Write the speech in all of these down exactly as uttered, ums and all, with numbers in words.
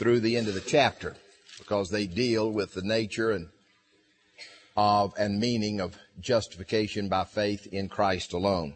through the end of the chapter, because they deal with the nature and of and meaning of justification by faith in Christ alone.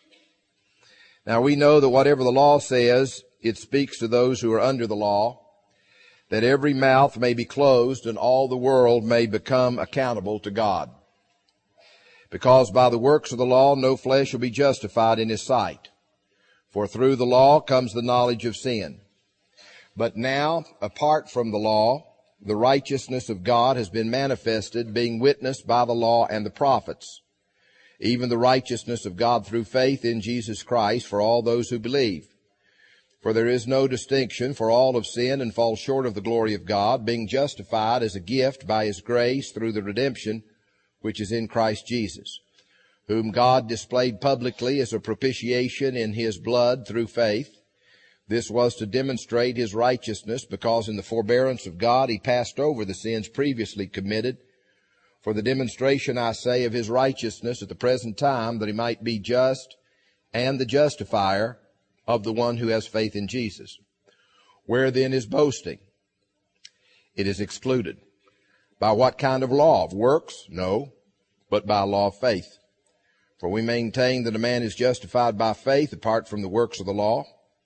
Now we know that whatever the law says, it speaks to those who are under the law, that every mouth may be closed and all the world may become accountable to God. Because by the works of the law no flesh will be justified in his sight. For through the law comes the knowledge of sin. But now, apart from the law, the righteousness of God has been manifested, being witnessed by the law and the prophets, even the righteousness of God through faith in Jesus Christ for all those who believe. For there is no distinction, for all have sinned and fall short of the glory of God, being justified as a gift by his grace through the redemption which is in Christ Jesus, whom God displayed publicly as a propitiation in his blood through faith. This was to demonstrate his righteousness, because in the forbearance of God he passed over the sins previously committed, for the demonstration, I say, of his righteousness at the present time, that he might be just and the justifier of the one who has faith in Jesus. Where then is boasting? It is excluded. By what kind of law? Of works? No, but by law of faith. For we maintain that a man is justified by faith apart from the works of the law.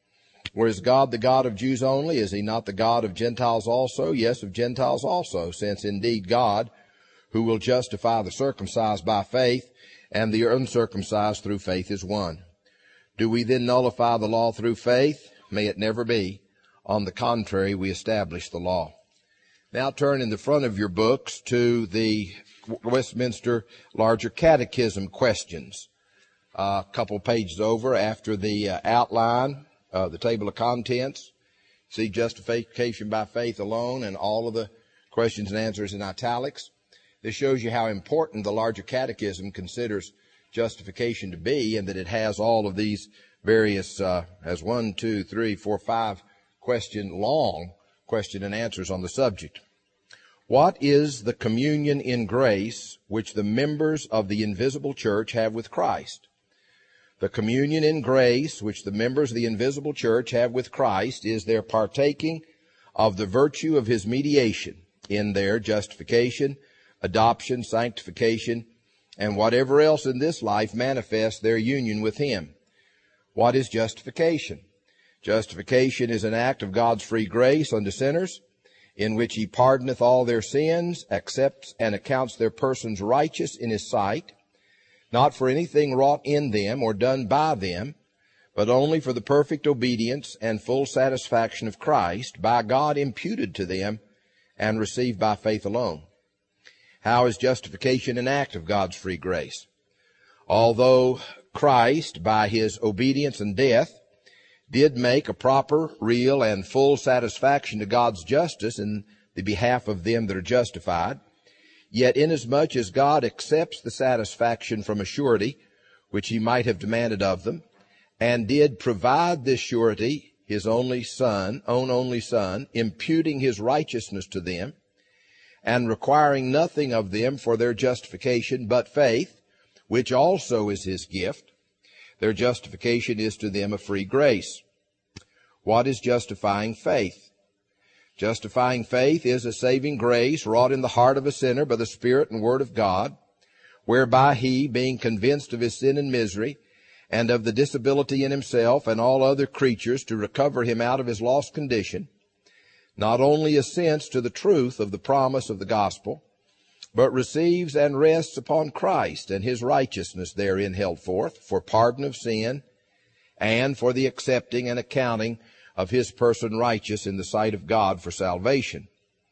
Or is God the God of Jews only? Is he not the God of Gentiles also? Yes, of Gentiles also, since indeed God, who will justify the circumcised by faith and the uncircumcised through faith, is one. Do we then nullify the law through faith? May it never be. On the contrary, we establish the law. Now turn in the front of your books to the Westminster Larger Catechism questions. Uh, a couple pages over after the uh, outline, uh, the table of contents. See justification by faith alone, and all of the questions and answers in italics. This shows you how important the Larger Catechism considers justification to be, and that it has all of these various, uh, has one, two, three, four, five question long question and answers on the subject. What is the communion in grace which the members of the invisible church have with Christ? The communion in grace which the members of the invisible church have with Christ is their partaking of the virtue of his mediation in their justification, adoption, sanctification, and whatever else in this life manifests their union with him. What is justification? Justification is an act of God's free grace unto sinners, in which he pardoneth all their sins, accepts and accounts their persons righteous in his sight, not for anything wrought in them or done by them, but only for the perfect obedience and full satisfaction of Christ, by God imputed to them and received by faith alone. How is justification an act of God's free grace? Although Christ, by his obedience and death, did make a proper, real, and full satisfaction to God's justice in the behalf of them that are justified, yet inasmuch as God accepts the satisfaction from a surety, which he might have demanded of them, and did provide this surety, his only Son, own only Son, imputing his righteousness to them, and requiring nothing of them for their justification but faith, which also is his gift, their justification is to them a free grace. What is justifying faith? Justifying faith is a saving grace wrought in the heart of a sinner by the Spirit and Word of God, whereby he, being convinced of his sin and misery, and of the disability in himself and all other creatures to recover him out of his lost condition, not only assents to the truth of the promise of the gospel, but receives and rests upon Christ and his righteousness therein held forth for pardon of sin and for the accepting and accounting of his person righteous in the sight of God for salvation.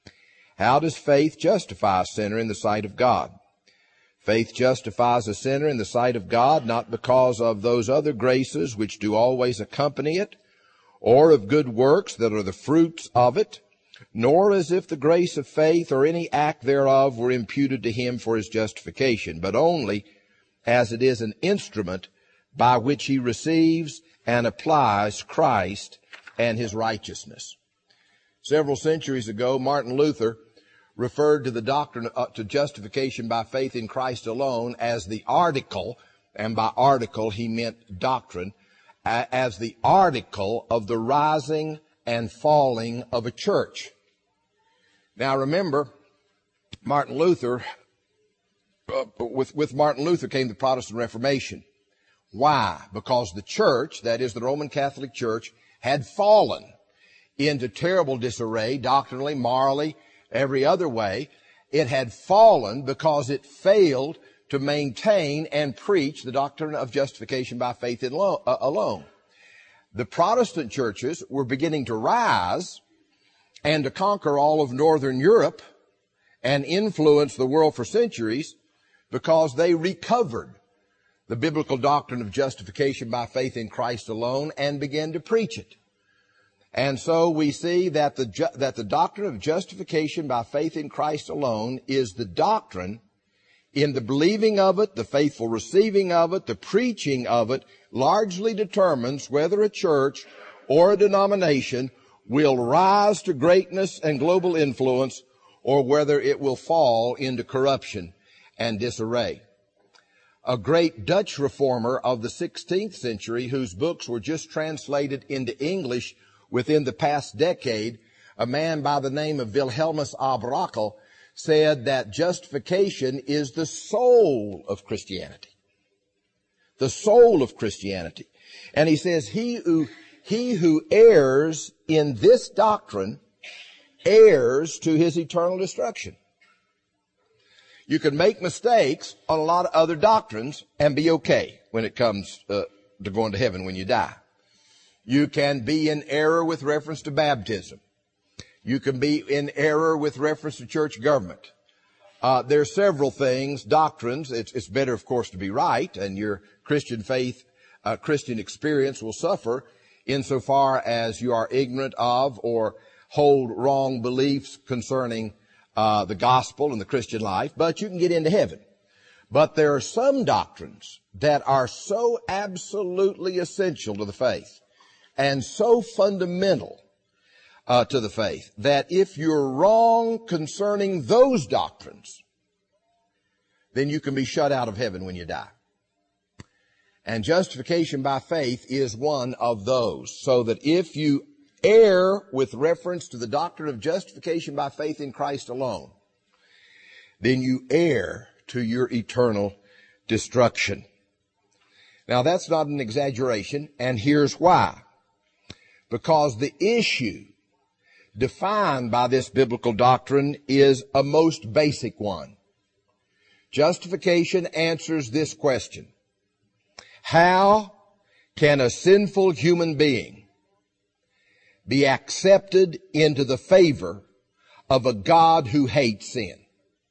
How does faith justify a sinner in the sight of God? Faith justifies a sinner in the sight of God not because of those other graces which do always accompany it, or of good works that are the fruits of it, nor as if the grace of faith or any act thereof were imputed to him for his justification, but only as it is an instrument by which he receives and applies Christ and his righteousness. Several centuries ago, Martin Luther referred to the doctrine uh, to justification by faith in Christ alone as the article, and by article he meant doctrine, uh, as the article of the rising and falling of a church. Now remember, Martin Luther, uh, with, with Martin Luther came the Protestant Reformation. Why? Because the church, that is the Roman Catholic Church, had fallen into terrible disarray, doctrinally, morally, every other way. It had fallen because it failed to maintain and preach the doctrine of justification by faith alone. The Protestant churches were beginning to rise and to conquer all of Northern Europe and influence the world for centuries because they recovered the biblical doctrine of justification by faith in Christ alone and began to preach it. And so we see that the, ju- that the doctrine of justification by faith in Christ alone is the doctrine in the believing of it, the faithful receiving of it, the preaching of it, largely determines whether a church or a denomination will rise to greatness and global influence or whether it will fall into corruption and disarray. A great Dutch reformer of the sixteenth century, whose books were just translated into English within the past decade, a man by the name of Wilhelmus à Brakel, said that justification is the soul of Christianity. The soul of Christianity. And he says, he who, he who errs in this doctrine heirs to his eternal destruction. You can make mistakes on a lot of other doctrines and be okay when it comes uh, to going to heaven when you die. You can be in error with reference to baptism. You can be in error with reference to church government. Uh, there are several things, doctrines. It's, it's better, of course, to be right, and your Christian faith, uh, Christian experience will suffer insofar as you are ignorant of or hold wrong beliefs concerning uh, the gospel and the Christian life, but you can get into heaven. But there are some doctrines that are so absolutely essential to the faith and so fundamental Uh, to the faith, that if you're wrong concerning those doctrines, then you can be shut out of heaven when you die. And justification by faith is one of those. So that if you err with reference to the doctrine of justification by faith in Christ alone, then you err to your eternal destruction. Now that's not an exaggeration, and here's why. Because the issue defined by this biblical doctrine is a most basic one. Justification answers this question: how can a sinful human being be accepted into the favor of a God who hates sin?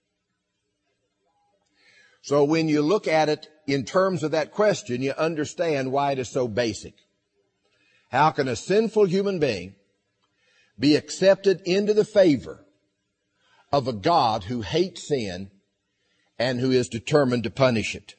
So when you look at it in terms of that question, you understand why it is so basic. How can a sinful human being be accepted into the favor of a God who hates sin and who is determined to punish it?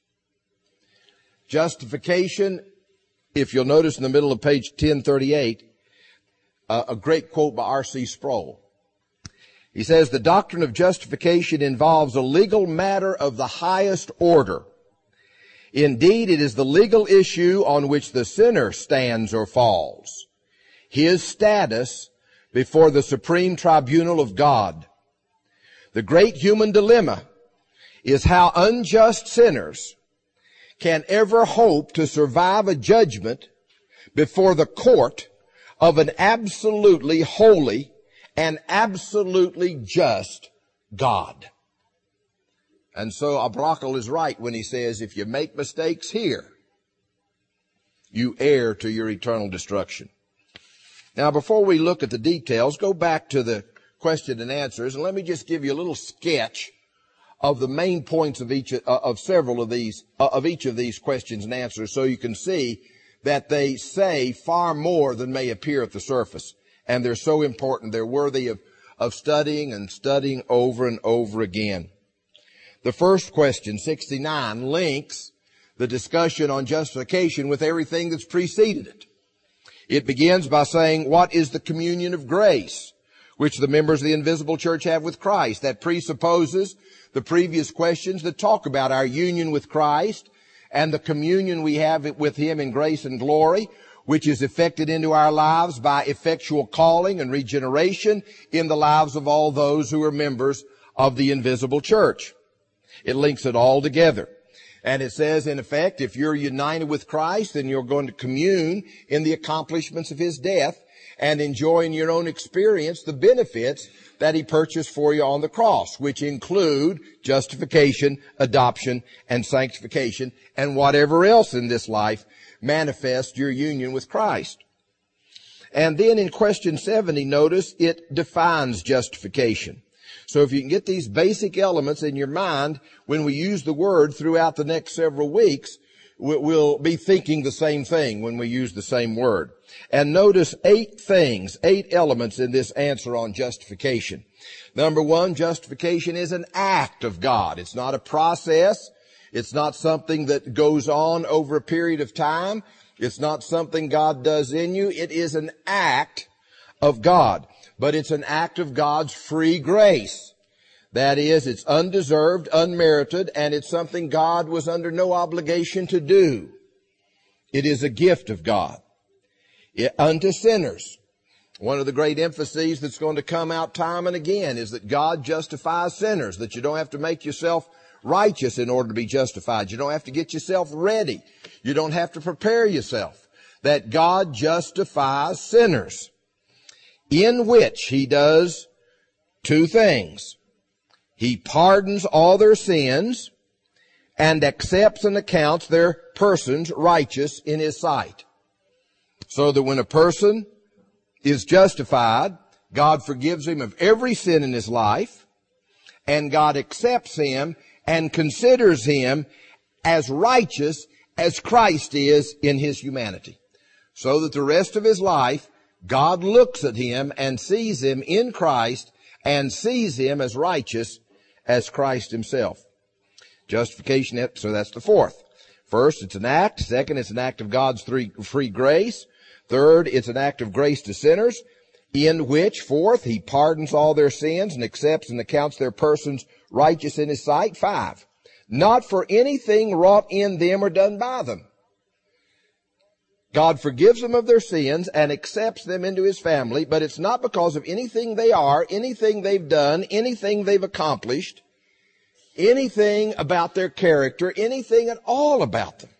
Justification, if you'll notice in the middle of page ten thirty-eight, uh, a great quote by R C Sproul. He says, the doctrine of justification involves a legal matter of the highest order. Indeed, it is the legal issue on which the sinner stands or falls. His status before the supreme tribunal of God. The great human dilemma is how unjust sinners can ever hope to survive a judgment before the court of an absolutely holy and absolutely just God. And so à Brakel is right when he says, if you make mistakes here, you err to your eternal destruction. Now, before we look at the details, go back to the question and answers, and let me just give you a little sketch of the main points of each, uh, of several of these, uh, of each of these questions and answers, so you can see that they say far more than may appear at the surface. And they're so important. They're worthy of, of studying and studying over and over again. The first question, sixty-nine, links the discussion on justification with everything that's preceded it. It begins by saying, what is the communion of grace which the members of the invisible church have with Christ? That presupposes the previous questions that talk about our union with Christ and the communion we have with Him in grace and glory. which is effected into our lives by effectual calling and regeneration in the lives of all those who are members of the invisible church. It links it all together. And it says, in effect, if you're united with Christ, then you're going to commune in the accomplishments of His death and enjoy in your own experience the benefits that He purchased for you on the cross, which include justification, adoption, and sanctification, and whatever else in this life manifests your union with Christ. And then in question seventy, notice it defines justification. So if you can get these basic elements in your mind, when we use the word throughout the next several weeks, we'll be thinking the same thing when we use the same word. And notice eight things, eight elements in this answer on justification. Number one, justification is an act of God. It's not a process. It's not something that goes on over a period of time. It's not something God does in you. It is an act of God. But it's an act of God's free grace. That is, it's undeserved, unmerited, and it's something God was under no obligation to do. It is a gift of God it, unto sinners. One of the great emphases that's going to come out time and again is that God justifies sinners, that you don't have to make yourself righteous in order to be justified. You don't have to get yourself ready. You don't have to prepare yourself. That God justifies sinners, in which He does two things. He pardons all their sins and accepts and accounts their persons righteous in His sight. So that when a person is justified, God forgives him of every sin in his life, and God accepts him and considers him as righteous as Christ is in His humanity. So that the rest of his life, God looks at him and sees him in Christ and sees him as righteous as Christ Himself. Justification, so that's the fourth. First, it's an act. Second, it's an act of God's free grace. Third, it's an act of grace to sinners, in which, fourth, He pardons all their sins and accepts and accounts their persons righteous in His sight. Five, not for anything wrought in them or done by them. God forgives them of their sins and accepts them into His family, but it's not because of anything they are, anything they've done, anything they've accomplished, anything about their character, anything at all about them.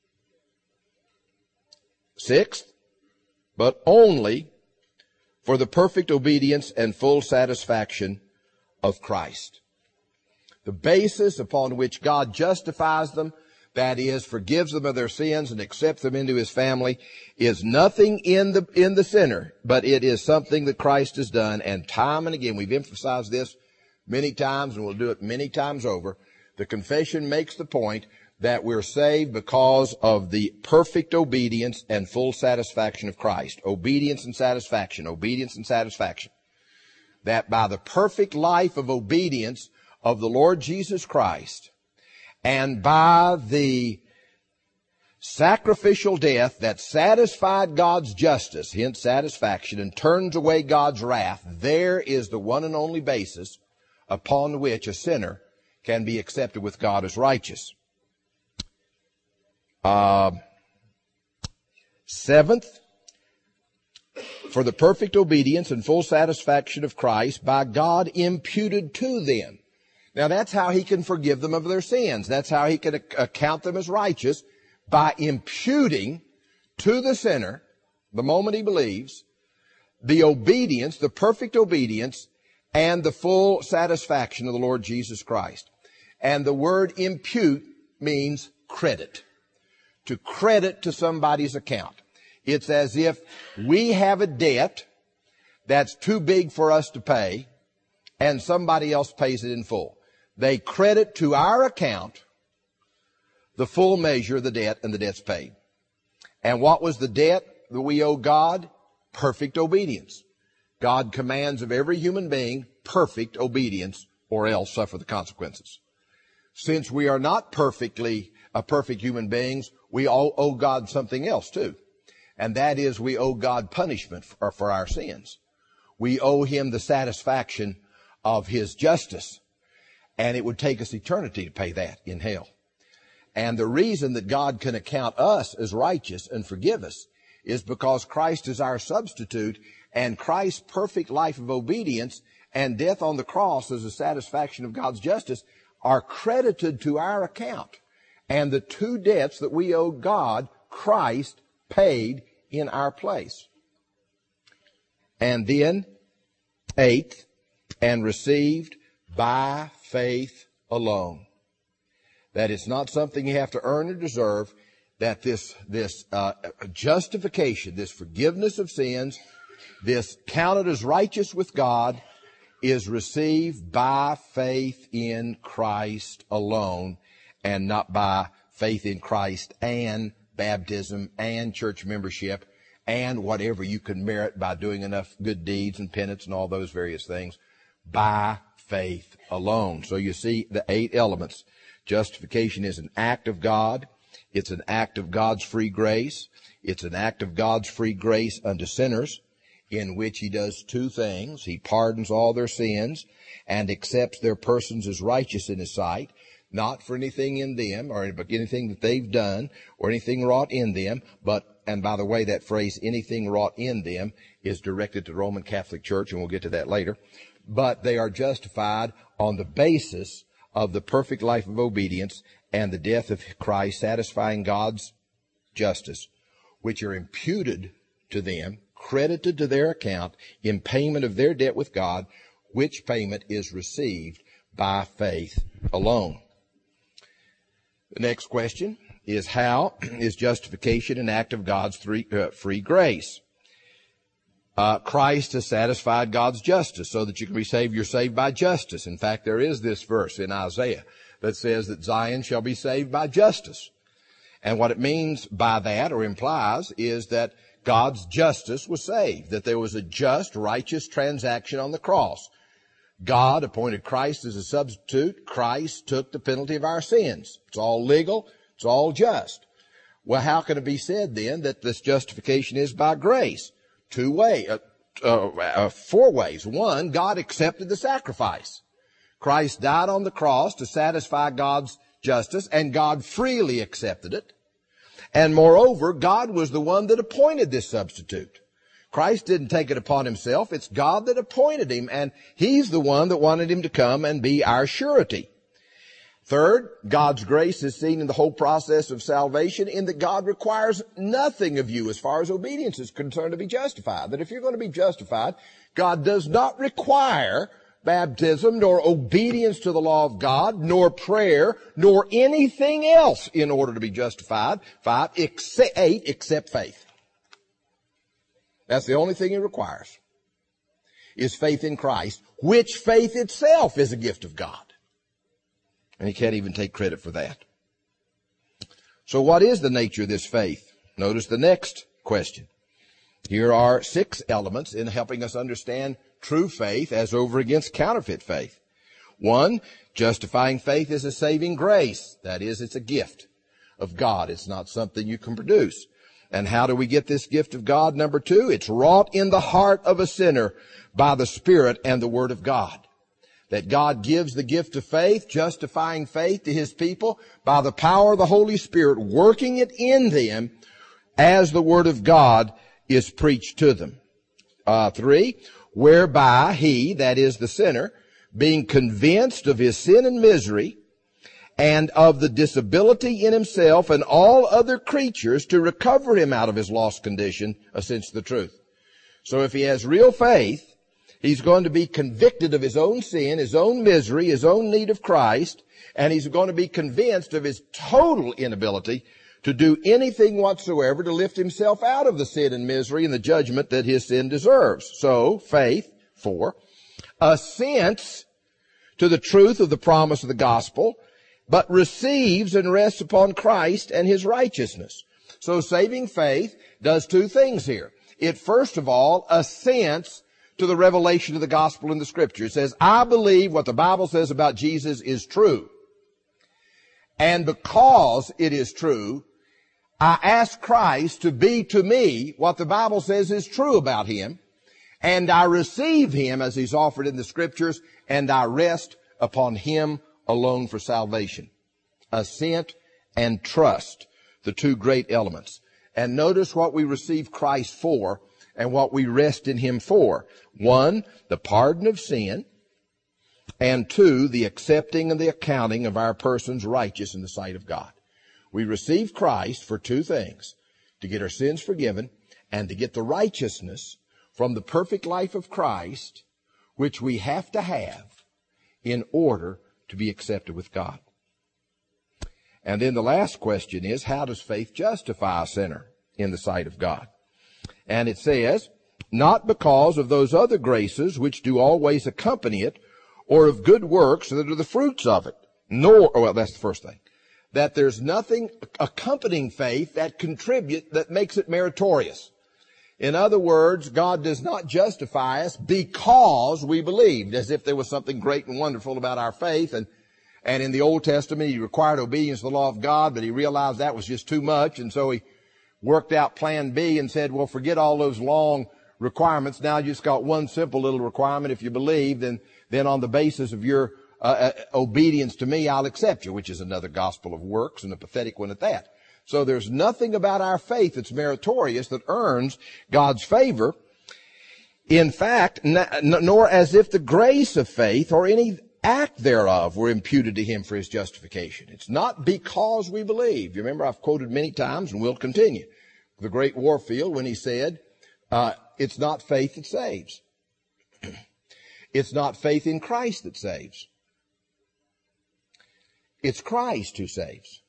Sixth, but only for the perfect obedience and full satisfaction of Christ. The basis upon which God justifies them, that is, forgives them of their sins and accepts them into His family, is nothing in the, in the sinner, but it is something that Christ has done. And time and again, we've emphasized this many times, and we'll do it many times over. The confession makes the point that we're saved because of the perfect obedience and full satisfaction of Christ. Obedience and satisfaction, obedience and satisfaction. That by the perfect life of obedience of the Lord Jesus Christ, and by the sacrificial death that satisfied God's justice, hence satisfaction, and turns away God's wrath, there is the one and only basis upon which a sinner can be accepted with God as righteous. Uh, seventh, for the perfect obedience and full satisfaction of Christ by God imputed to them. Now that's how He can forgive them of their sins. That's how He can account them as righteous, by imputing to the sinner, the moment he believes, the obedience, the perfect obedience, and the full satisfaction of the Lord Jesus Christ. And the word impute means credit. To credit to somebody's account. It's as if we have a debt that's too big for us to pay, and somebody else pays it in full. They credit to our account the full measure of the debt, and the debt's paid. And what was the debt that we owe God? Perfect obedience. God commands of every human being perfect obedience, or else suffer the consequences. Since we are not perfectly a perfect human beings, we all owe God something else too. And that is, we owe God punishment for, for our sins. We owe Him the satisfaction of His justice. And it would take us eternity to pay that in hell. And the reason that God can account us as righteous and forgive us is because Christ is our substitute, and Christ's perfect life of obedience and death on the cross as a satisfaction of God's justice are credited to our account. And the two debts that we owe God, Christ paid in our place. And then, eighth, and received by faith alone. That it's not something you have to earn or deserve, that this, this uh, justification, this forgiveness of sins, this counted as righteous with God, is received by faith in Christ alone, and not by faith in Christ and baptism and church membership and whatever you can merit by doing enough good deeds and penance and all those various things. By faith alone. So you see the eight elements. Justification is an act of God. It's an act of God's free grace. It's an act of God's free grace unto sinners, in which he does two things. He pardons all their sins and accepts their persons as righteous in his sight, not for anything in them or anything that they've done or anything wrought in them, but, and by the way, that phrase, anything wrought in them, is directed to the Roman Catholic Church, and we'll get to that later. But they are justified on the basis of the perfect life of obedience and the death of Christ, satisfying God's justice, which are imputed to them, credited to their account in payment of their debt with God, which payment is received by faith alone. The next question is, how is justification an act of God's free, uh, free grace? Uh, Christ has satisfied God's justice so that you can be saved. You're saved by justice. In fact, there is this verse in Isaiah that says that Zion shall be saved by justice. And what it means by that, or implies, is that God's justice was saved, that there was a just, righteous transaction on the cross. God appointed Christ as a substitute. Christ took the penalty of our sins. It's all legal. It's all just. Well, how can it be said then that this justification is by grace? Two ways, uh, uh, uh, four ways. One, God accepted the sacrifice. Christ died on the cross to satisfy God's justice, and God freely accepted it. And moreover, God was the one that appointed this substitute. Christ didn't take it upon himself. It's God that appointed him, and he's the one that wanted him to come and be our surety. Third, God's grace is seen in the whole process of salvation in that God requires nothing of you as far as obedience is concerned to be justified. That if you're going to be justified, God does not require baptism, nor obedience to the law of God, nor prayer, nor anything else in order to be justified. Five, except, eight, except faith. That's the only thing he requires, is faith in Christ, which faith itself is a gift of God. And he can't even take credit for that. So what is the nature of this faith? Notice the next question. Here are six elements in helping us understand true faith as over against counterfeit faith. One, justifying faith is a saving grace. That is, it's a gift of God. It's not something you can produce. And how do we get this gift of God? Number two, it's wrought in the heart of a sinner by the Spirit and the Word of God. That God gives the gift of faith, justifying faith to his people by the power of the Holy Spirit, working it in them as the Word of God is preached to them. Uh, three, whereby he, that is the sinner, being convinced of his sin and misery and of the disability in himself and all other creatures to recover him out of his lost condition, assents to the truth. So if he has real faith, he's going to be convicted of his own sin, his own misery, his own need of Christ, and he's going to be convinced of his total inability to do anything whatsoever to lift himself out of the sin and misery and the judgment that his sin deserves. So, faith, four, assents to the truth of the promise of the gospel, but receives and rests upon Christ and his righteousness. So saving faith does two things here. It first of all assents to the revelation of the gospel in the scripture. It says, I believe what the Bible says about Jesus is true. And because it is true, I ask Christ to be to me what the Bible says is true about him. And I receive him as he's offered in the scriptures, and I rest upon him alone for salvation. Assent and trust, the two great elements. And notice what we receive Christ for and what we rest in Him for. One, the pardon of sin. And two, the accepting and the accounting of our persons righteous in the sight of God. We receive Christ for two things: to get our sins forgiven and to get the righteousness from the perfect life of Christ, which we have to have in order to be accepted with God. And then the last question is, how does faith justify a sinner in the sight of God? And it says, not because of those other graces which do always accompany it, or of good works that are the fruits of it. Nor, well, that's the first thing, that there's nothing accompanying faith that contribute, that makes it meritorious. In other words, God does not justify us because we believed, as if there was something great and wonderful about our faith. And, and in the Old Testament, He required obedience to the law of God, but He realized that was just too much. And so He worked out plan B and said, well, forget all those long requirements. Now you just got one simple little requirement. If you believe, then, then on the basis of your uh, uh, obedience to me, I'll accept you, which is another gospel of works, and a pathetic one at that. So there's nothing about our faith that's meritorious, that earns God's favor. In fact, n- nor as if the grace of faith or any act thereof were imputed to Him for His justification. It's not because we believe. You remember, I've quoted many times and will continue the great Warfield when he said, uh, it's not faith that saves. It's not faith in Christ that saves. It's Christ who saves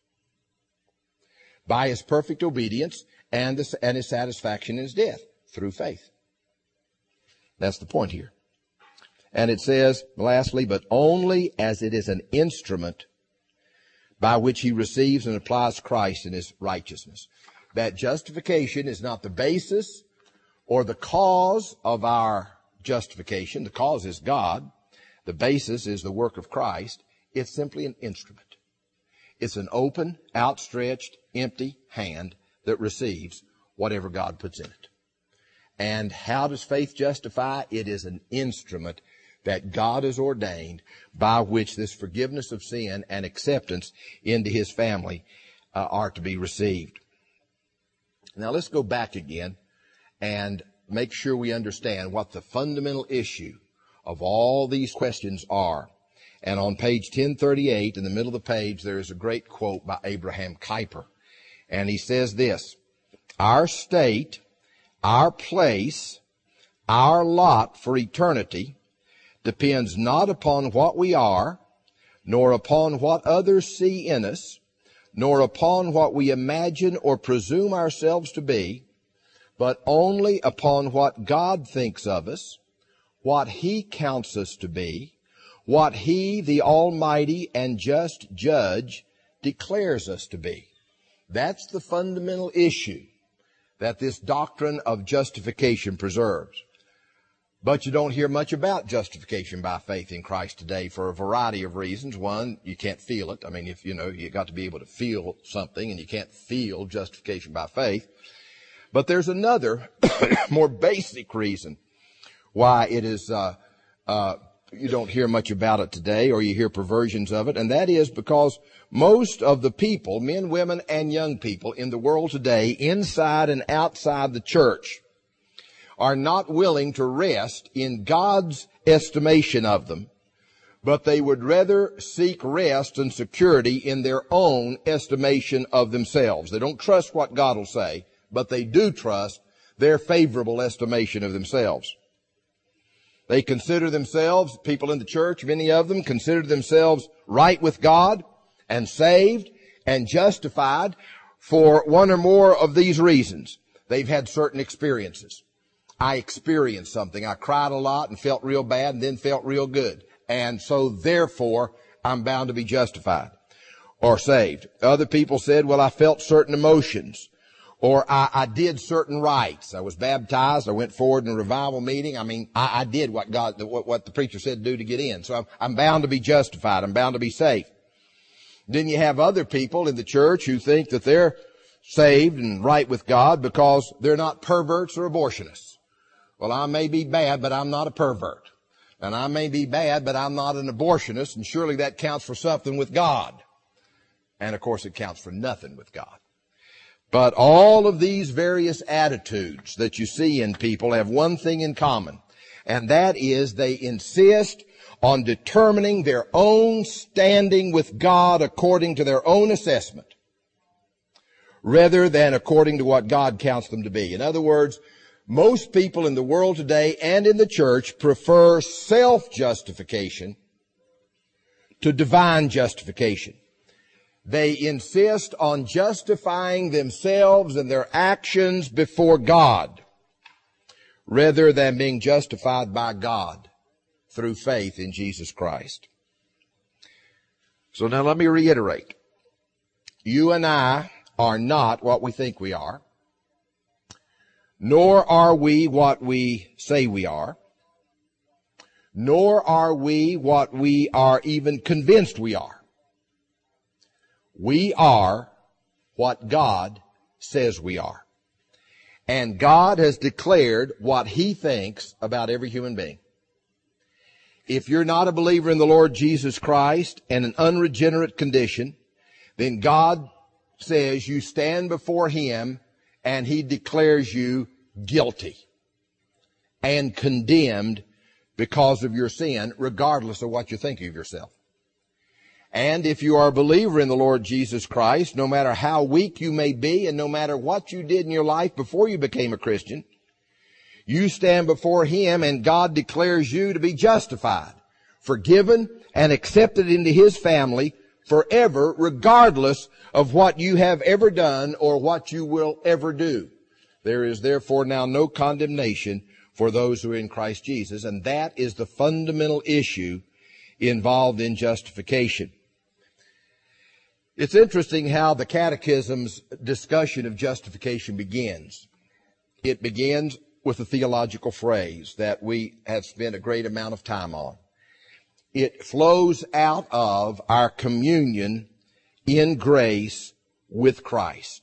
by His perfect obedience and, the, and His satisfaction in His death through faith. That's the point here. And it says, lastly, but only as it is an instrument by which He receives and applies Christ in His righteousness. That justification is not the basis or the cause of our justification. The cause is God. The basis is the work of Christ. It's simply an instrument. It's an open, outstretched, empty hand that receives whatever God puts in it. And how does faith justify? It is an instrument that God has ordained by which this forgiveness of sin and acceptance into His family uh, are to be received. Now let's go back again and make sure we understand what the fundamental issue of all these questions are. And on page ten thirty-eight, in the middle of the page, there is a great quote by Abraham Kuyper. And he says this: our state, our place, our lot for eternity depends not upon what we are, nor upon what others see in us, nor upon what we imagine or presume ourselves to be, but only upon what God thinks of us, what He counts us to be, what He, the Almighty and just Judge, declares us to be. That's the fundamental issue that this doctrine of justification preserves. But you don't hear much about justification by faith in Christ today for a variety of reasons. One, you can't feel it. I mean, if you know, you got to be able to feel something, and you can't feel justification by faith. But there's another more basic reason why it is uh uh you don't hear much about it today, or you hear perversions of it, and that is because most of the people, men, women, and young people in the world today, inside and outside the church, are not willing to rest in God's estimation of them, but they would rather seek rest and security in their own estimation of themselves. They don't trust what God will say, but they do trust their favorable estimation of themselves. They consider themselves, people in the church, many of them, consider themselves right with God and saved and justified for one or more of these reasons. They've had certain experiences. I experienced something. I cried a lot and felt real bad and then felt real good. And so therefore, I'm bound to be justified or saved. Other people said, well, I felt certain emotions. Or I, I did certain rites. I was baptized. I went forward in a revival meeting. I mean, I, I did what God, what, what the preacher said to do to get in. So I'm, I'm bound to be justified. I'm bound to be safe. Then you have other people in the church who think that they're saved and right with God because they're not perverts or abortionists. Well, I may be bad, but I'm not a pervert. And I may be bad, but I'm not an abortionist, and surely that counts for something with God. And of course it counts for nothing with God. But all of these various attitudes that you see in people have one thing in common, and that is they insist on determining their own standing with God according to their own assessment, rather than according to what God counts them to be. In other words, most people in the world today and in the church prefer self-justification to divine justification. They insist on justifying themselves and their actions before God, rather than being justified by God through faith in Jesus Christ. So now let me reiterate. You and I are not what we think we are, nor are we what we say we are, nor are we what we are even convinced we are. We are what God says we are. And God has declared what He thinks about every human being. If you're not a believer in the Lord Jesus Christ and an unregenerate condition, then God says you stand before Him and He declares you guilty and condemned because of your sin, regardless of what you think of yourself. And if you are a believer in the Lord Jesus Christ, no matter how weak you may be and no matter what you did in your life before you became a Christian, you stand before Him and God declares you to be justified, forgiven, and accepted into His family forever, regardless of what you have ever done or what you will ever do. There is therefore now no condemnation for those who are in Christ Jesus, and that is the fundamental issue involved in justification. It's interesting how the Catechism's discussion of justification begins. It begins with a theological phrase that we have spent a great amount of time on. It flows out of our communion in grace with Christ.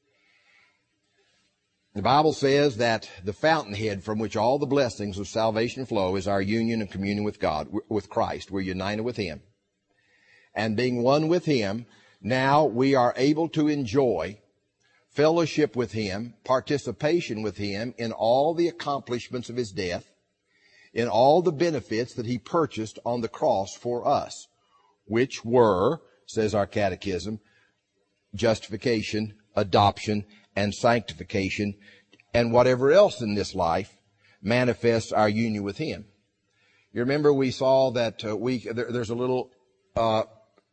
The Bible says that the fountainhead from which all the blessings of salvation flow is our union and communion with God, with Christ. We're united with Him. And being one with Him, now we are able to enjoy fellowship with Him, participation with Him in all the accomplishments of His death, in all the benefits that He purchased on the cross for us, which were, says our Catechism, justification, adoption, and sanctification, and whatever else in this life manifests our union with Him. You remember we saw that uh, we there, there's a little uh,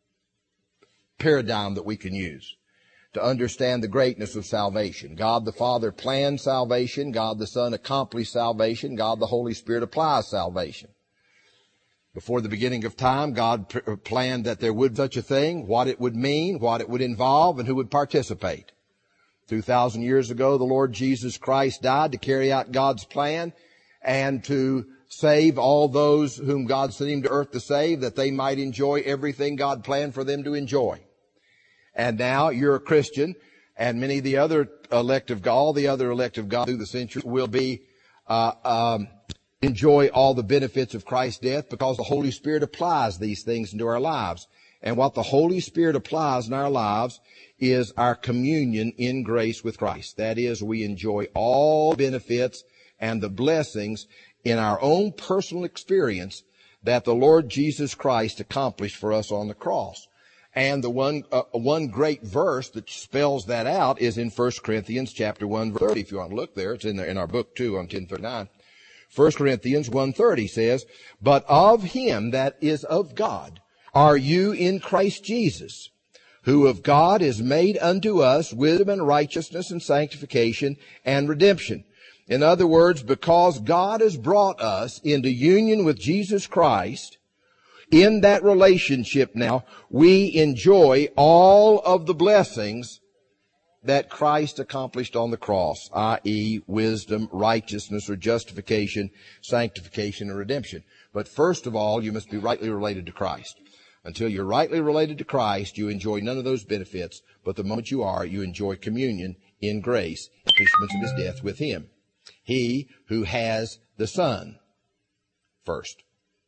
paradigm that we can use to understand the greatness of salvation. God the Father planned salvation. God the Son accomplished salvation. God the Holy Spirit applies salvation. Before the beginning of time, God pr- planned that there would be such a thing, what it would mean, what it would involve, and who would participate. Two thousand years ago, the Lord Jesus Christ died to carry out God's plan and to save all those whom God sent Him to earth to save, that they might enjoy everything God planned for them to enjoy. And now you're a Christian, and many of the other elect of God, all the other elect of God through the centuries will be, uh, um, enjoy all the benefits of Christ's death because the Holy Spirit applies these things into our lives. And what the Holy Spirit applies in our lives is our communion in grace with Christ. That is, we enjoy all benefits and the blessings in our own personal experience that the Lord Jesus Christ accomplished for us on the cross. And the one, uh, one great verse that spells that out is in First Corinthians chapter one, verse thirty. If you want to look there, it's in there in our book too on ten thirty-nine. First Corinthians one thirty says, "But of Him that is of God are you in Christ Jesus, who of God is made unto us wisdom and righteousness and sanctification and redemption." In other words, because God has brought us into union with Jesus Christ, in that relationship now, we enjoy all of the blessings that Christ accomplished on the cross, that is wisdom, righteousness, or justification, sanctification, and redemption. But first of all, you must be rightly related to Christ. Until you're rightly related to Christ, you enjoy none of those benefits, but the moment you are, you enjoy communion in grace, accomplishments of His death with Him. He who has the Son first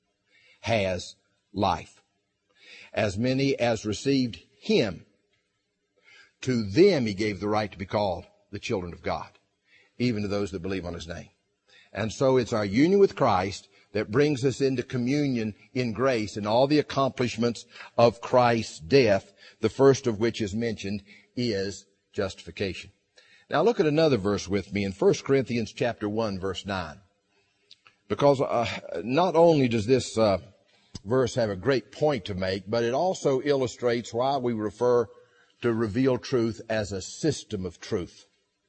has life. As many as received Him, to them he gave the right to be called the children of God, even to those that believe on his name. And so it's our union with Christ that brings us into communion in grace and all the accomplishments of Christ's death, the first of which is mentioned is justification. Now look at another verse with me in First Corinthians chapter one, verse nine. Because uh, not only does this uh, verse have a great point to make, but it also illustrates why we refer to revealed truth as a system of truth.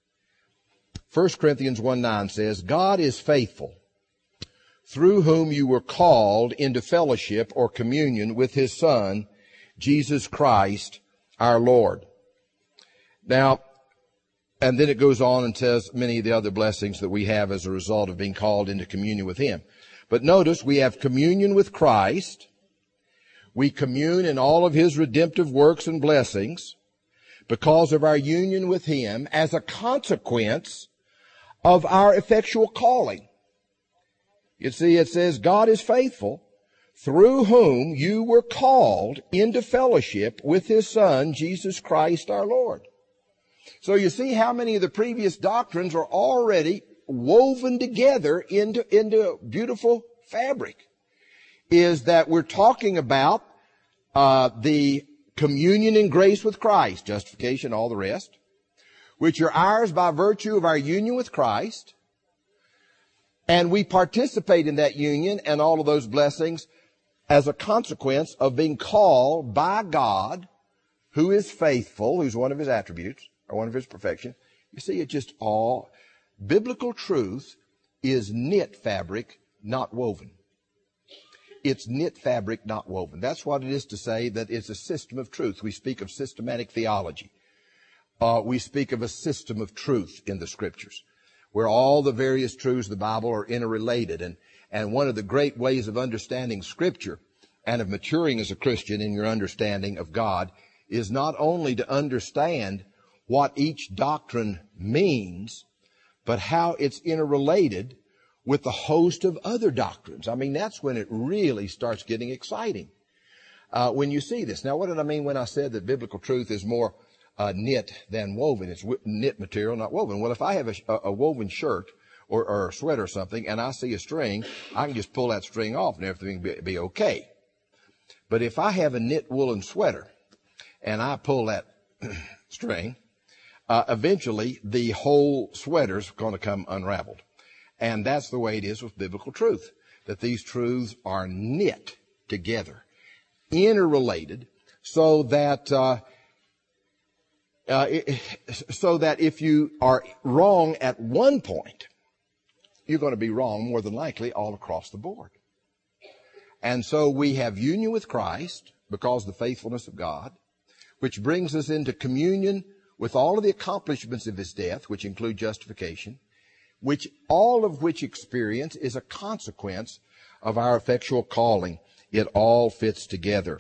First Corinthians one nine says, God is faithful, through whom you were called into fellowship or communion with his Son, Jesus Christ, our Lord. Now, and then it goes on and says many of the other blessings that we have as a result of being called into communion with him. But notice we have communion with Christ. We commune in all of his redemptive works and blessings because of our union with him as a consequence of our effectual calling. You see, it says, God is faithful, through whom you were called into fellowship with his Son, Jesus Christ our Lord. So you see how many of the previous doctrines are already woven together into, into a beautiful fabric. Is that we're talking about uh, the communion in grace with Christ, justification, all the rest, which are ours by virtue of our union with Christ. And we participate in that union and all of those blessings as a consequence of being called by God, who is faithful, who's one of his attributes, or one of his perfection. You see, it's just all, biblical truth is knit fabric, not woven. It's knit fabric, not woven. That's what it is to say that it's a system of truth. We speak of systematic theology. Uh, we speak of a system of truth in the Scriptures, where all the various truths of the Bible are interrelated. And, and one of the great ways of understanding Scripture and of maturing as a Christian in your understanding of God is not only to understand what each doctrine means, but how it's interrelated with the host of other doctrines. I mean, that's when it really starts getting exciting, uh, when you see this. Now, what did I mean when I said that biblical truth is more uh, knit than woven? It's w- knit material, not woven. Well, if I have a, a woven shirt or, or a sweater or something, and I see a string, I can just pull that string off and everything will be, be okay. But if I have a knit woolen sweater and I pull that string, Uh, eventually, the whole sweater's going to come unraveled. And that's the way it is with biblical truth, that these truths are knit together, interrelated, so that uh, uh, it, so that if you are wrong at one point, you're going to be wrong more than likely all across the board. And so we have union with Christ because of the faithfulness of God, which brings us into communion with all of the accomplishments of his death, which include justification, which all of which experience is a consequence of our effectual calling. It all fits together.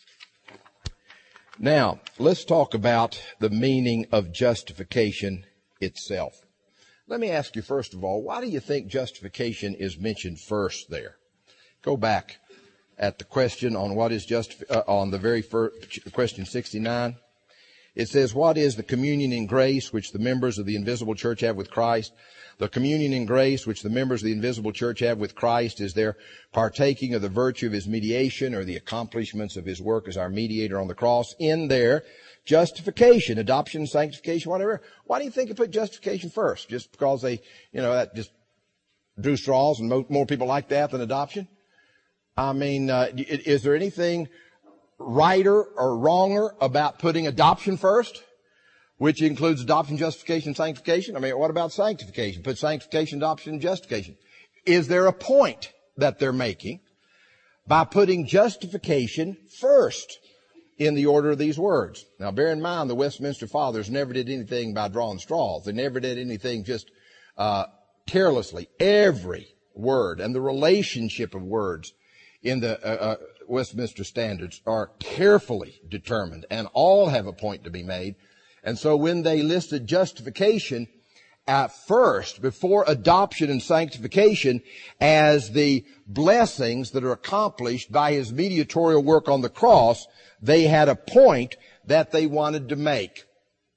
Now, let's talk about the meaning of justification itself. Let me ask you first of all, why do you think justification is mentioned first there? Go back at the question on what is just uh, on the very first question sixty-nine. It says, what is the communion in grace which the members of the invisible church have with Christ? The communion in grace which the members of the invisible church have with Christ is their partaking of the virtue of his mediation or the accomplishments of his work as our mediator on the cross in their justification, adoption, sanctification, whatever. Why do you think you put justification first? Just because they, you know, that just drew straws and mo- more people like that than adoption? I mean, uh, is there anything righter or wronger about putting adoption first, which includes adoption, justification, sanctification? I mean, what about sanctification? Put sanctification, adoption, and justification. Is there a point that they're making by putting justification first in the order of these words? Now, bear in mind, the Westminster Fathers never did anything by drawing straws. They never did anything just uh carelessly. Every word and the relationship of words in the uh, uh Westminster Standards are carefully determined, and all have a point to be made. And so when they listed justification at first, before adoption and sanctification, as the blessings that are accomplished by his mediatorial work on the cross, they had a point that they wanted to make.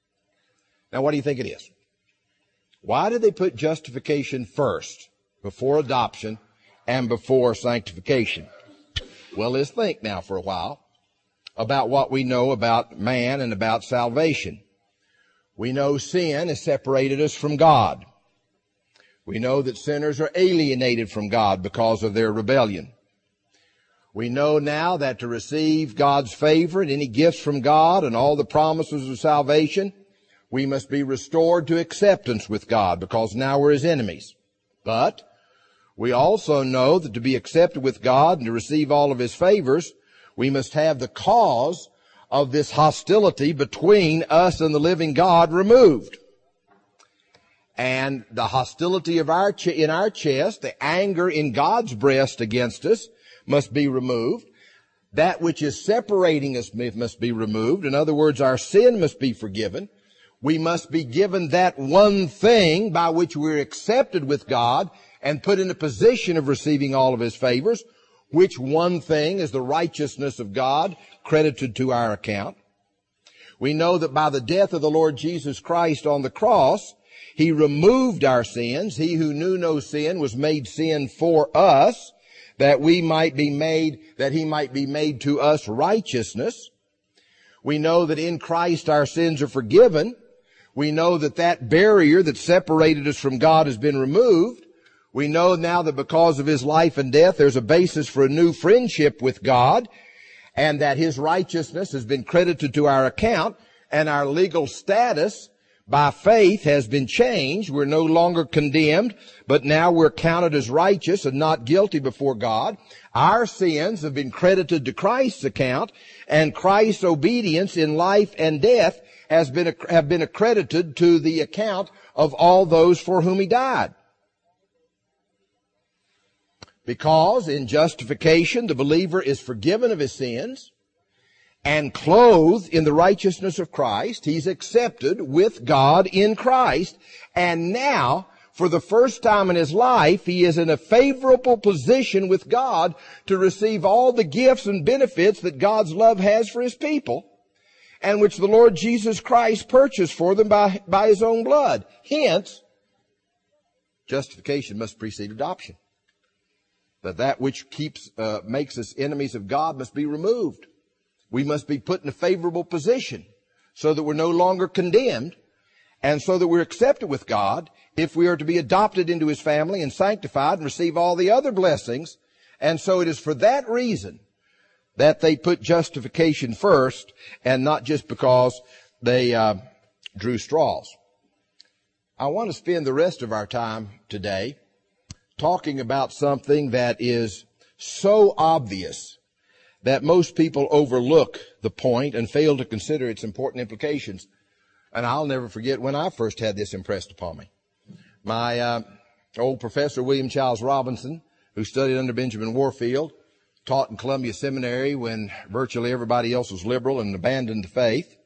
Now, what do you think it is? Why did they put justification first, before adoption and before sanctification? Well, let's think now for a while about what we know about man and about salvation. We know sin has separated us from God. We know that sinners are alienated from God because of their rebellion. We know now that to receive God's favor and any gifts from God and all the promises of salvation, we must be restored to acceptance with God because now we're His enemies. But we also know that to be accepted with God and to receive all of His favors, we must have the cause of this hostility between us and the living God removed. And the hostility of our ch- in our chest, the anger in God's breast against us must be removed. That which is separating us must be removed. In other words, our sin must be forgiven. We must be given that one thing by which we're accepted with God and put in a position of receiving all of His favors, which one thing is the righteousness of God credited to our account. We know that by the death of the Lord Jesus Christ on the cross, He removed our sins. He who knew no sin was made sin for us, that we might be made, that He might be made to us righteousness. We know that in Christ our sins are forgiven. We know that that barrier that separated us from God has been removed. We know now that because of His life and death, there's a basis for a new friendship with God, and that His righteousness has been credited to our account, and our legal status by faith has been changed. We're no longer condemned, but now we're counted as righteous and not guilty before God. Our sins have been credited to Christ's account, and Christ's obedience in life and death has been, have been accredited to the account of all those for whom He died. Because in justification, the believer is forgiven of his sins and clothed in the righteousness of Christ. He's accepted with God in Christ. And now, for the first time in his life, he is in a favorable position with God to receive all the gifts and benefits that God's love has for His people, and which the Lord Jesus Christ purchased for them by, by His own blood. Hence, justification must precede adoption. That that which keeps, uh, makes us enemies of God must be removed. We must be put in a favorable position so that we're no longer condemned, and so that we're accepted with God if we are to be adopted into His family and sanctified and receive all the other blessings. And so it is for that reason that they put justification first, and not just because they uh, drew straws. I want to spend the rest of our time today talking about something that is so obvious that most people overlook the point and fail to consider its important implications. And I'll never forget when I first had this impressed upon me. My uh, old professor, William Charles Robinson, who studied under Benjamin Warfield, taught in Columbia Seminary when virtually everybody else was liberal and abandoned the faith,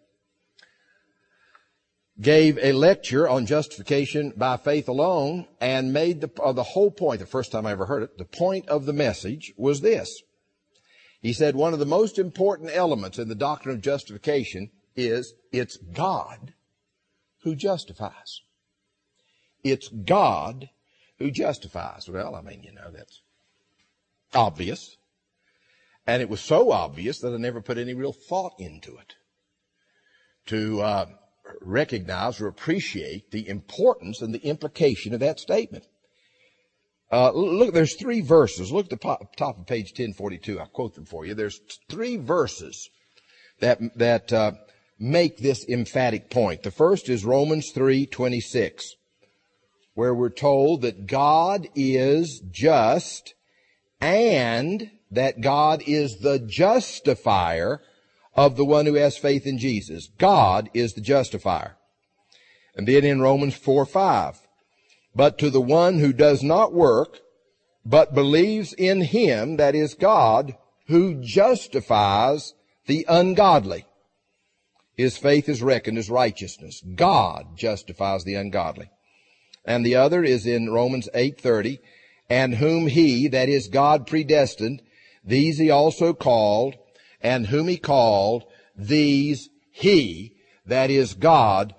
gave a lecture on justification by faith alone, and made the, uh, the whole point, the first time I ever heard it, the point of the message was this. He said one of the most important elements in the doctrine of justification is it's God who justifies. It's God who justifies. Well, I mean, you know, that's obvious. And it was so obvious that I never put any real thought into it to uh recognize or appreciate the importance and the implication of that statement. Uh, look, there's three verses. Look at the top of page ten forty-two. I'll quote them for you. There's three verses that, that, uh, make this emphatic point. The first is Romans three twenty-six, where we're told that God is just and that God is the justifier of the one who has faith in Jesus. God is the justifier. And then in Romans four five, but to the one who does not work, but believes in Him, that is God, who justifies the ungodly, his faith is reckoned as righteousness. God justifies the ungodly. And the other is in Romans eight thirty, and whom He, that is God, predestined, these He also called, and whom He called, these He, that is God,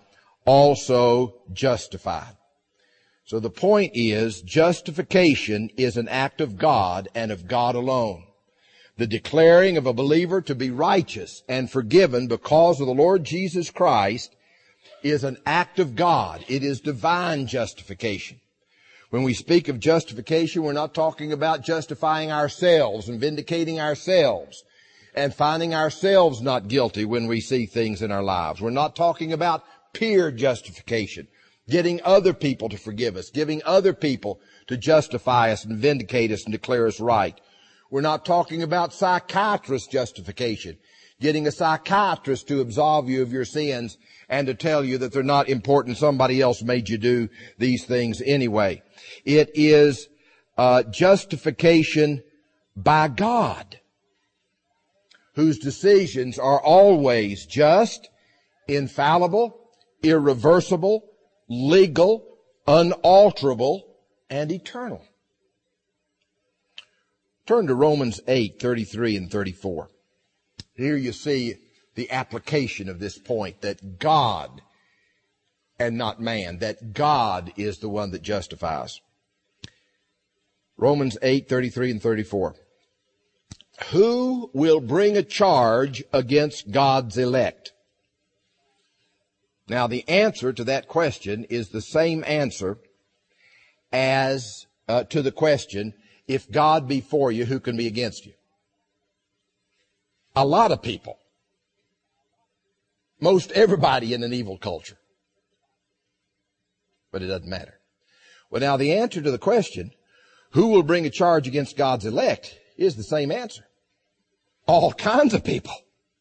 also justified. So the point is, justification is an act of God and of God alone. The declaring of a believer to be righteous and forgiven because of the Lord Jesus Christ is an act of God. It is divine justification. When we speak of justification, we're not talking about justifying ourselves and vindicating ourselves and finding ourselves not guilty when we see things in our lives. We're not talking about peer justification, getting other people to forgive us, giving other people to justify us and vindicate us and declare us right. We're not talking about psychiatrist justification, getting a psychiatrist to absolve you of your sins and to tell you that they're not important. Somebody else made you do these things anyway. It is uh, justification by God, whose decisions are always just, infallible, irreversible, legal, unalterable, and eternal. Turn to Romans eight, thirty-three and thirty-four. Here you see the application of this point, that God and not man, that God is the one that justifies. Romans eight, thirty-three and thirty-four. Who will bring a charge against God's elect? Now, the answer to that question is the same answer as uh, to the question, if God be for you, who can be against you? A lot of people, most everybody in an evil culture. But it doesn't matter. Well, now, the answer to the question, who will bring a charge against God's elect, is the same answer. All kinds of people.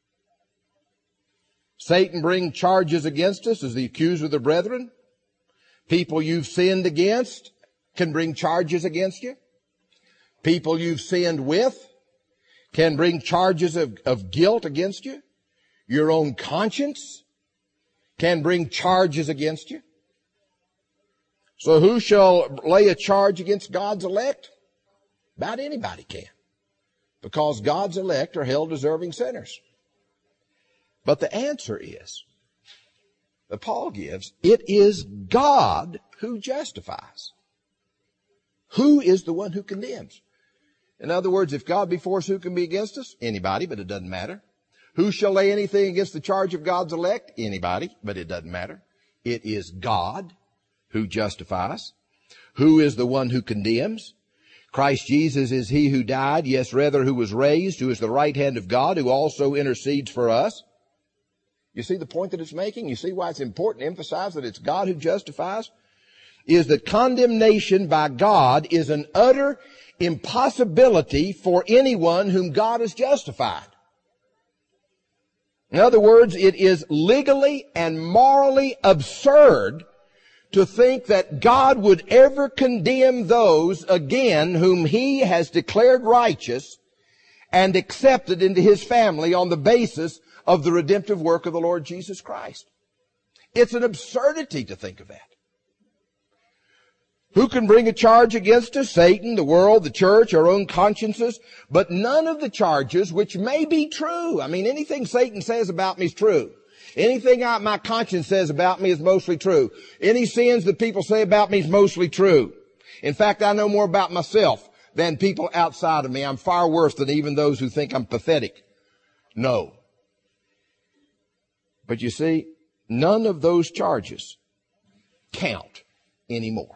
Satan brings charges against us as the accuser of the brethren. People you've sinned against can bring charges against you. People you've sinned with can bring charges of, of guilt against you. Your own conscience can bring charges against you. So who shall lay a charge against God's elect? About anybody can. Because God's elect are held deserving sinners. But the answer is, that Paul gives, it is God who justifies. Who is the one who condemns? In other words, if God be for us, who can be against us? Anybody, but it doesn't matter. Who shall lay anything against the charge of God's elect? Anybody, but it doesn't matter. It is God who justifies. Who is the one who condemns? Christ Jesus is he who died, yes, rather who was raised, who is the right hand of God, who also intercedes for us. You see the point that it's making? You see why it's important to emphasize that it's God who justifies? Is that condemnation by God is an utter impossibility for anyone whom God has justified. In other words, it is legally and morally absurd to think that God would ever condemn those again whom he has declared righteous and accepted into his family on the basis of the redemptive work of the Lord Jesus Christ. It's an absurdity to think of that. Who can bring a charge against us? Satan, the world, the church, our own consciences, but none of the charges which may be true. I mean, anything Satan says about me is true. Anything I, my conscience says about me is mostly true. Any sins that people say about me is mostly true. In fact, I know more about myself than people outside of me. I'm far worse than even those who think I'm pathetic. No. But you see, none of those charges count anymore.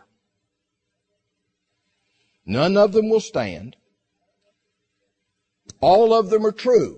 None of them will stand. All of them are true.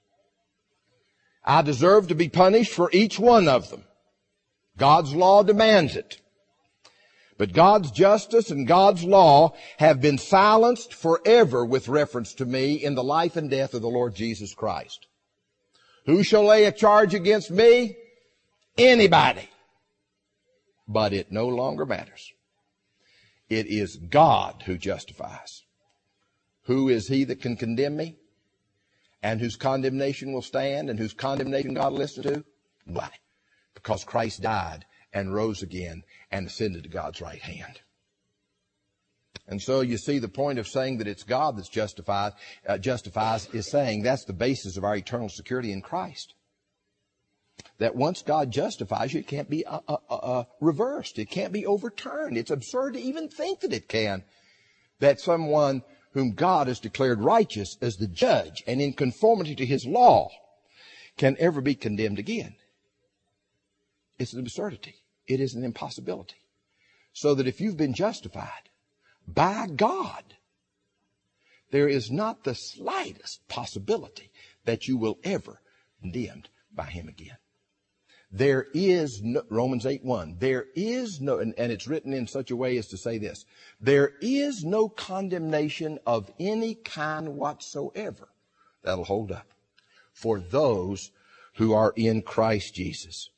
I deserve to be punished for each one of them. God's law demands it. But God's justice and God's law have been silenced forever with reference to me in the life and death of the Lord Jesus Christ. Who shall lay a charge against me? Anybody. But it no longer matters. It is God who justifies. Who is he that can condemn me? And whose condemnation will stand and whose condemnation God will listen to? Why? Because Christ died and rose again and ascended to God's right hand. And so you see the point of saying that it's God that's justified, uh, justifies is saying that's the basis of our eternal security in Christ. that once God justifies you, it can't be uh, uh, uh, reversed. It can't be overturned. It's absurd to even think that it can. That someone whom God has declared righteous as the judge and in conformity to his law can ever be condemned again. It's an absurdity. It is an impossibility. So that if you've been justified by God, there is not the slightest possibility that you will ever be condemned by him again. There is no, Romans eight one, there is no, and, and it's written in such a way as to say this, there is no condemnation of any kind whatsoever that'll hold up for those who are in Christ Jesus.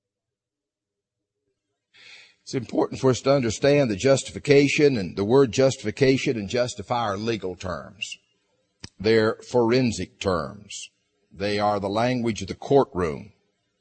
It's important for us to understand that justification and the word justification and justify are legal terms. They're forensic terms. They are the language of the courtroom.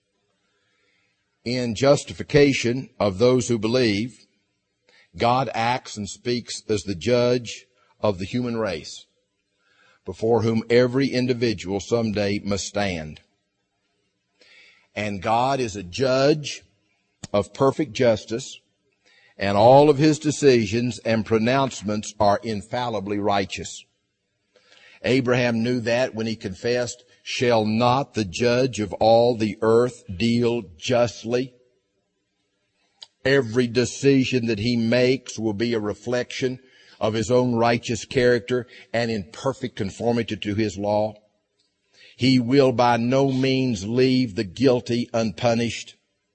In justification of those who believe, God acts and speaks as the judge of the human race, before whom every individual someday must stand. And God is a judge of perfect justice, and all of his decisions and pronouncements are infallibly righteous. Abraham knew that when he confessed, "Shall not the judge of all the earth deal justly?" Every decision that he makes will be a reflection of his own righteous character and in perfect conformity to his law. He will by no means leave the guilty unpunished.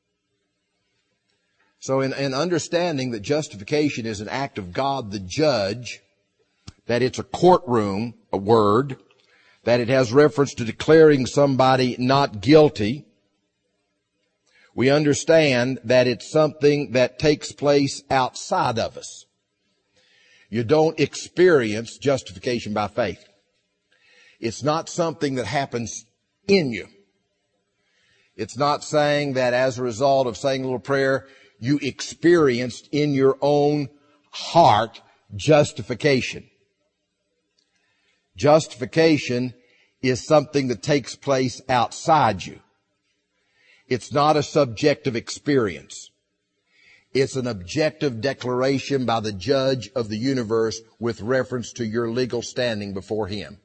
So in, in understanding that justification is an act of God the judge, that it's a courtroom, a word, that it has reference to declaring somebody not guilty, we understand that it's something that takes place outside of us. You don't experience justification by faith. It's not something that happens in you. It's not saying that as a result of saying a little prayer, you experienced in your own heart justification. Justification is something that takes place outside you. It's not a subjective experience. It's an objective declaration by the judge of the universe with reference to your legal standing before him.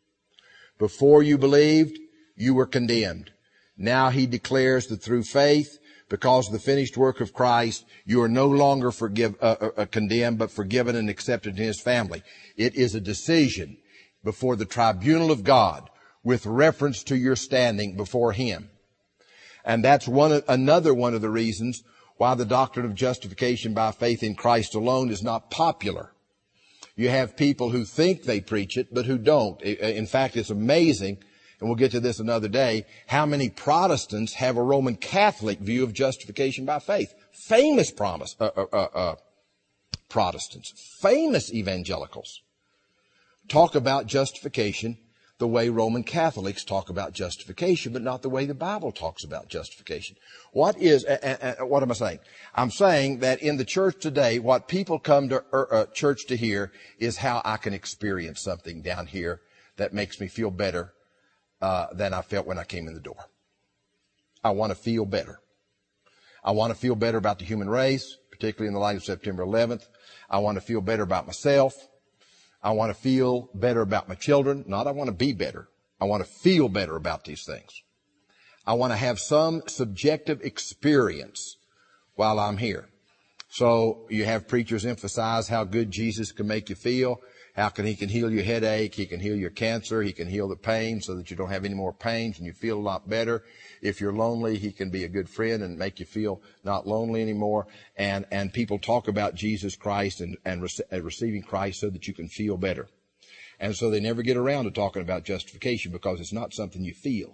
Before you believed, you were condemned. Now he declares that through faith, because of the finished work of Christ, you are no longer forgive, uh, uh, condemned, but forgiven and accepted in his family. It is a decision before the tribunal of God with reference to your standing before him. And that's one, another one of the reasons why the doctrine of justification by faith in Christ alone is not popular. You have people who think they preach it, but who don't. In fact, it's amazing, and we'll get to this another day, how many Protestants have a Roman Catholic view of justification by faith. Famous promise, uh, uh, uh, Protestants, famous evangelicals talk about justification the way Roman Catholics talk about justification, but not the way the Bible talks about justification. What is, uh, uh, what am I saying? I'm saying that in the church today, what people come to uh, church to hear is how I can experience something down here that makes me feel better uh, than I felt when I came in the door. I want to feel better. I want to feel better about the human race, particularly in the light of September eleventh. I want to feel better about myself. I want to feel better about my children. Not I want to be better. I want to feel better about these things. I want to have some subjective experience while I'm here. So you have preachers emphasize how good Jesus can make you feel. How can he can heal your headache? He can heal your cancer. He can heal the pain so that you don't have any more pains and you feel a lot better. If you're lonely, he can be a good friend and make you feel not lonely anymore. And, and people talk about Jesus Christ and, and rec- receiving Christ so that you can feel better. And so they never get around to talking about justification because it's not something you feel.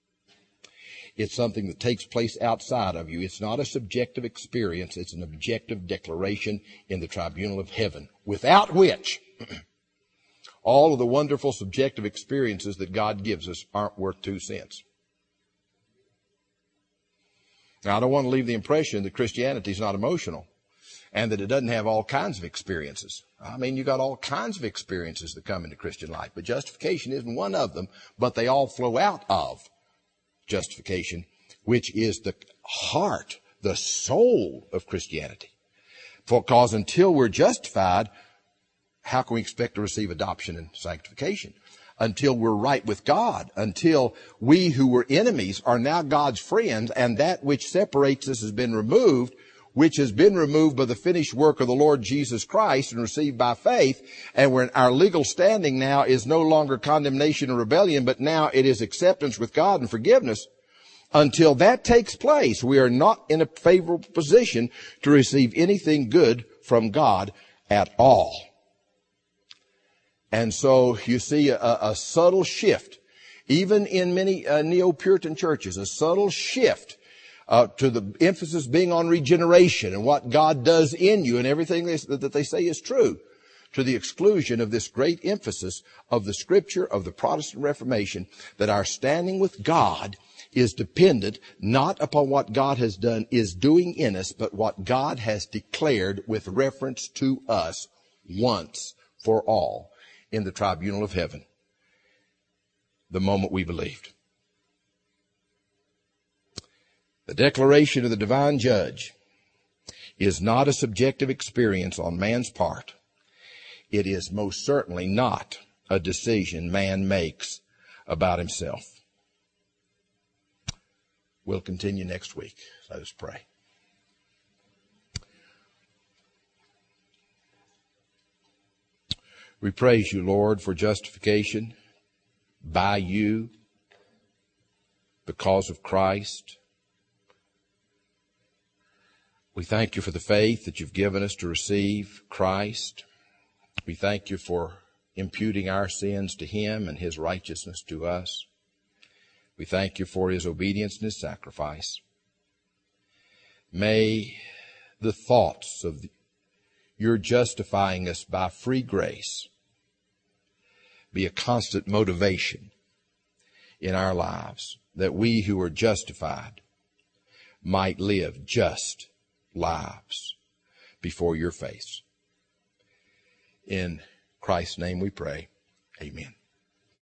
It's something that takes place outside of you. It's not a subjective experience. It's an objective declaration in the tribunal of heaven, without which all of the wonderful subjective experiences that God gives us aren't worth two cents. Now, I don't want to leave the impression that Christianity is not emotional and that it doesn't have all kinds of experiences. I mean, you got all kinds of experiences that come into Christian life, but justification isn't one of them, but they all flow out of justification which is the heart, the soul of Christianity. Because until we're justified, how can we expect to receive adoption and sanctification? Until we're right with God, until we who were enemies are now God's friends, and that which separates us has been removed, which has been removed by the finished work of the Lord Jesus Christ and received by faith. And when our legal standing now is no longer condemnation and rebellion, but now it is acceptance with God and forgiveness. Until that takes place, we are not in a favorable position to receive anything good from God at all. And so you see a, a subtle shift, even in many uh, Neo-Puritan churches, a subtle shift uh, to the emphasis being on regeneration and what God does in you, and everything they, that they say is true, to the exclusion of this great emphasis of the Scripture of the Protestant Reformation, that our standing with God is dependent not upon what God has done, is doing in us, but what God has declared with reference to us once for all in the tribunal of heaven, the moment we believed. The declaration of the divine judge is not a subjective experience on man's part. It is most certainly not a decision man makes about himself. We'll continue next week. Let us pray. We praise you, Lord, for justification by you because of Christ. We thank you for the faith that you've given us to receive Christ. We thank you for imputing our sins to him and his righteousness to us. We thank you for his obedience and his sacrifice. May the thoughts of the, your justifying us by free grace be a constant motivation in our lives, that we who are justified might live just lives before your face. In Christ's name we pray. Amen.